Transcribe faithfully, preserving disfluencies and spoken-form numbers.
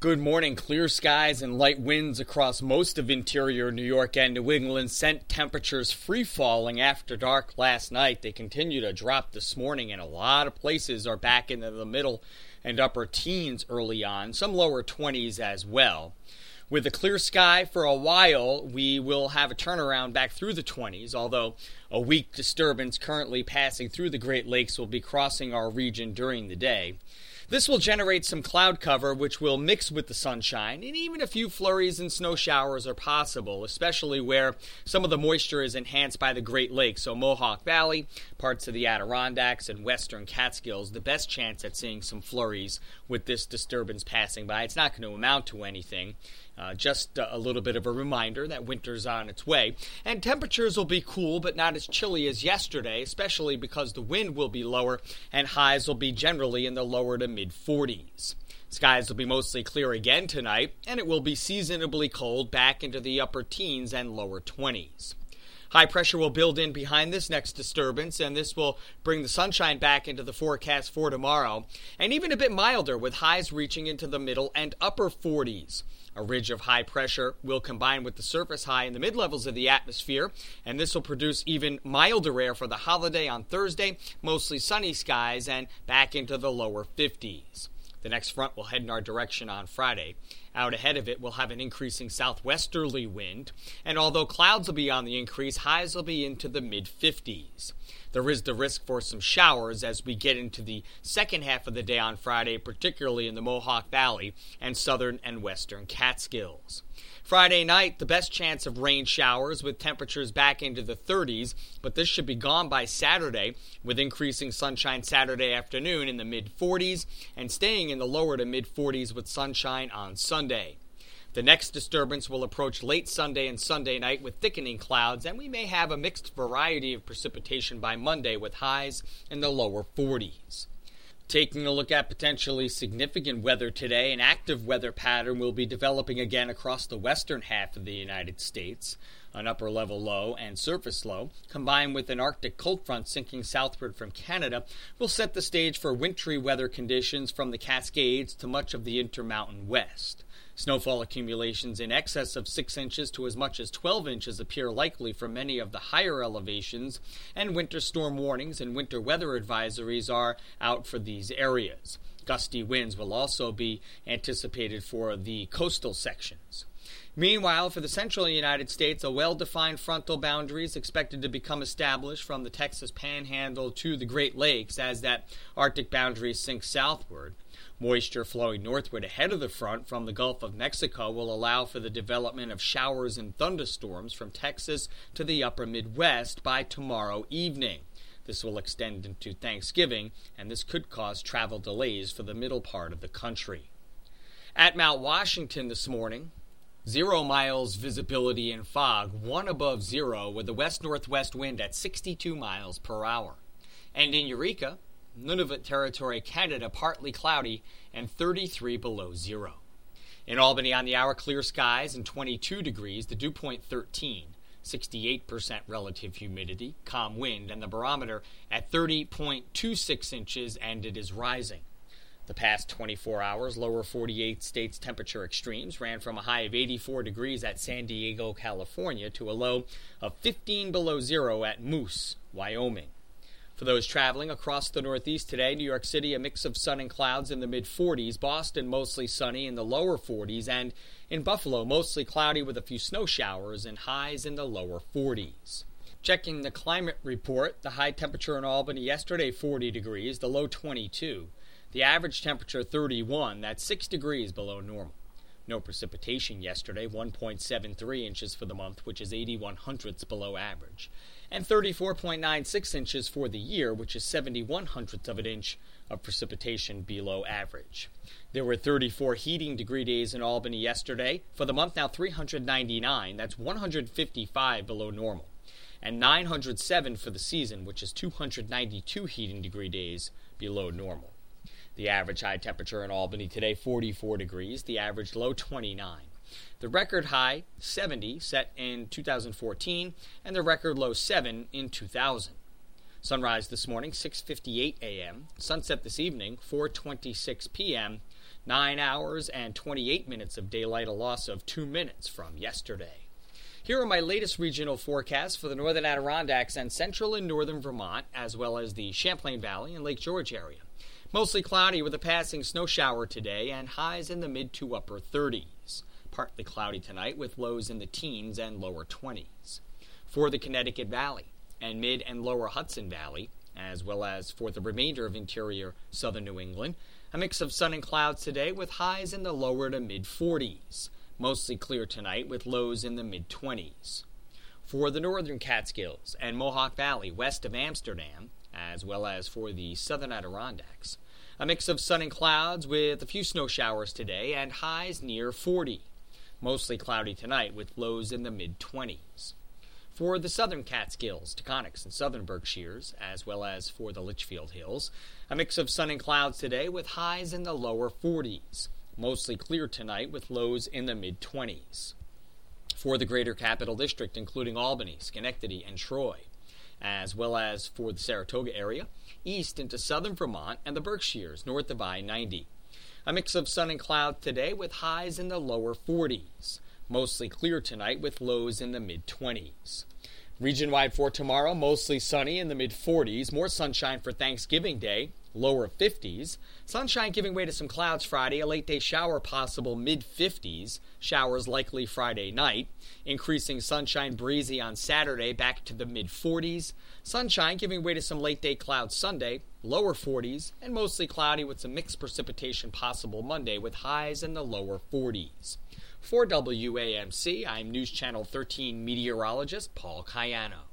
Good morning. Clear skies and light winds across most of interior New York and New England sent temperatures free-falling after dark last night. They continue to drop this morning, and a lot of places are back into the middle and upper teens early on, some lower twenties as well. With a clear sky for a while, we will have a turnaround back through the twenties, although a weak disturbance currently passing through the Great Lakes will be crossing our region during the day. This will generate some cloud cover, which will mix with the sunshine, and even a few flurries and snow showers are possible, especially where some of the moisture is enhanced by the Great Lakes. So Mohawk Valley, parts of the Adirondacks, and western Catskills, the best chance at seeing some flurries with this disturbance passing by. It's not going to amount to anything. Uh, just a little bit of a reminder that winter's on its way. And temperatures will be cool, but not as chilly as yesterday, especially because the wind will be lower and highs will be generally in the lower to mid forties. Skies will be mostly clear again tonight, and it will be seasonably cold back into the upper teens and lower twenties. High pressure will build in behind this next disturbance, and this will bring the sunshine back into the forecast for tomorrow, and even a bit milder with highs reaching into the middle and upper forties. A ridge of high pressure will combine with the surface high in the mid-levels of the atmosphere, and this will produce even milder air for the holiday on Thursday, mostly sunny skies, and back into the lower fifties. The next front will head in our direction on Friday. Out ahead of it, we'll have an increasing southwesterly wind, and although clouds will be on the increase, highs will be into the mid-fifties. There is the risk for some showers as we get into the second half of the day on Friday, particularly in the Mohawk Valley and southern and western Catskills. Friday night, the best chance of rain showers with temperatures back into the thirties, but this should be gone by Saturday with increasing sunshine Saturday afternoon in the mid-forties and staying in the lower to mid-forties with sunshine on Sunday. The next disturbance will approach late Sunday and Sunday night with thickening clouds, and we may have a mixed variety of precipitation by Monday with highs in the lower forties. Taking a look at potentially significant weather today, an active weather pattern will be developing again across the western half of the United States. An upper-level low and surface low, combined with an Arctic cold front sinking southward from Canada, will set the stage for wintry weather conditions from the Cascades to much of the Intermountain West. Snowfall accumulations in excess of six inches to as much as twelve inches appear likely for many of the higher elevations, and winter storm warnings and winter weather advisories are out for these areas. Gusty winds will also be anticipated for the coastal sections. Meanwhile, for the central United States, a well-defined frontal boundary is expected to become established from the Texas Panhandle to the Great Lakes as that Arctic boundary sinks southward. Moisture flowing northward ahead of the front from the Gulf of Mexico will allow for the development of showers and thunderstorms from Texas to the upper Midwest by tomorrow evening. This will extend into Thanksgiving, and this could cause travel delays for the middle part of the country. At Mount Washington this morning, zero miles visibility in fog, one above zero with a west-northwest wind at sixty-two miles per hour. And in Eureka, Nunavut Territory, Canada, partly cloudy and thirty-three below zero. In Albany on the hour, clear skies and twenty-two degrees, the dew point thirteen, sixty-eight percent relative humidity, calm wind, and the barometer at thirty point two six inches, and it is rising. The past twenty-four hours, lower forty-eight states temperature extremes ran from a high of eighty-four degrees at San Diego, California, to a low of fifteen below zero at Moose, Wyoming. For those traveling across the Northeast today, New York City, a mix of sun and clouds in the mid-forties, Boston, mostly sunny in the lower forties, and in Buffalo, mostly cloudy with a few snow showers and highs in the lower forties. Checking the climate report, the high temperature in Albany yesterday, forty degrees, the low twenty-two. The average temperature, thirty-one, that's six degrees below normal. No precipitation yesterday, one point seven three inches for the month, which is eighty-one hundredths below average. And thirty-four point nine six inches for the year, which is seventy-one hundredths of an inch of precipitation below average. There were thirty-four heating degree days in Albany yesterday. For the month now, three hundred ninety-nine, that's one hundred fifty-five below normal. And nine hundred seven for the season, which is two hundred ninety-two heating degree days below normal. The average high temperature in Albany today, forty-four degrees, the average low, twenty-nine. The record high, seventy, set in two thousand fourteen, and the record low, seven, in two thousand. Sunrise this morning, six fifty-eight a.m. Sunset this evening, four twenty-six p.m. nine hours and twenty-eight minutes of daylight, a loss of two minutes from yesterday. Here are my latest regional forecasts for the northern Adirondacks and central and northern Vermont, as well as the Champlain Valley and Lake George area. Mostly cloudy with a passing snow shower today and highs in the mid to upper thirties. Partly cloudy tonight with lows in the teens and lower twenties. For the Connecticut Valley and mid and lower Hudson Valley, as well as for the remainder of interior southern New England, a mix of sun and clouds today with highs in the lower to mid forties. Mostly clear tonight with lows in the mid twenties. For the northern Catskills and Mohawk Valley west of Amsterdam, as well as for the southern Adirondacks, a mix of sun and clouds with a few snow showers today and highs near forty. Mostly cloudy tonight with lows in the mid twenties. For the southern Catskills, Taconics, and southern Berkshires, as well as for the Litchfield Hills, a mix of sun and clouds today with highs in the lower forties. Mostly clear tonight with lows in the mid twenties. For the greater Capital District, including Albany, Schenectady, and Troy, as well as for the Saratoga area, east into southern Vermont and the Berkshires, north of I ninety. A mix of sun and clouds today with highs in the lower forties. Mostly clear tonight with lows in the mid twenties. Region-wide for tomorrow, mostly sunny in the mid forties. More sunshine for Thanksgiving Day, lower fifties. Sunshine giving way to some clouds Friday. A late-day shower possible mid fifties. Showers likely Friday night. Increasing sunshine breezy on Saturday back to the mid forties. Sunshine giving way to some late-day clouds Sunday, lower forties. And mostly cloudy with some mixed precipitation possible Monday with highs in the lower forties. For W A M C, I'm News Channel thirteen meteorologist Paul Cayano.